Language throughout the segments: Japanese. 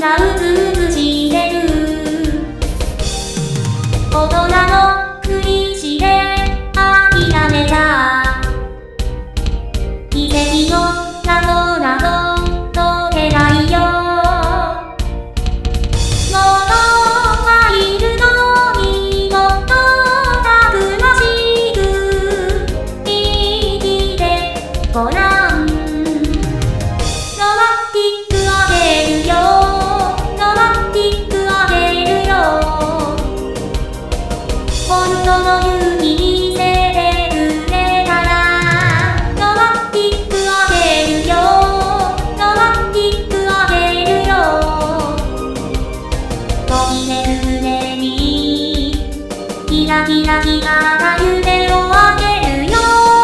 がうつうつしてる。大人のふりして諦めた奇跡の謎など解けないよ。物がいるのにもっとたくましく生きてごらん。ロマンティックあげるよ、ロマンティックあげるよ。本当の勇気見せてくれたらロマンティックあげるよ、ロマンティックあげるよ。飛び出る胸にキラキラ光った夢をあげるよ。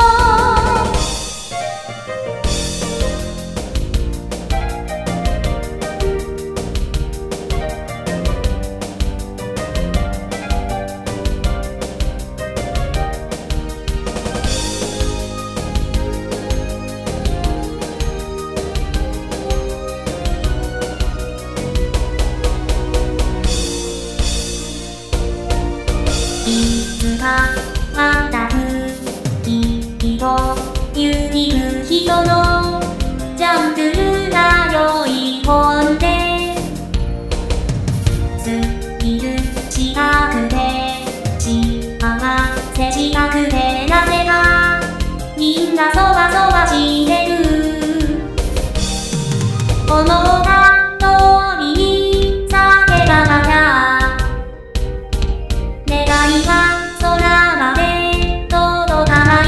いつかまたきっと勇気る人のジャンプルが酔い込んでスキル近くで幸せ近くでなぜかみんなそわそわしてる。思った通りに叫ばなきゃ願いは空まで届かない。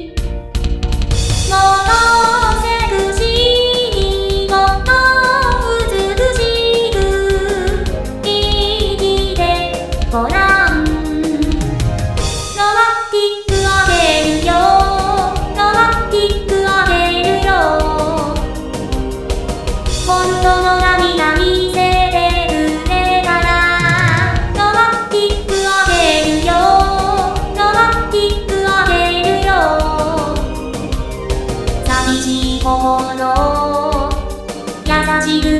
もっとセクシーにもっと美しく生きてごらん。ロマンティックあげるよ、ロマンティックあげるよ。本当の涙見せてくれたらロマンティックあげるよ、ロマンティックあげるよ。寂しい心優しく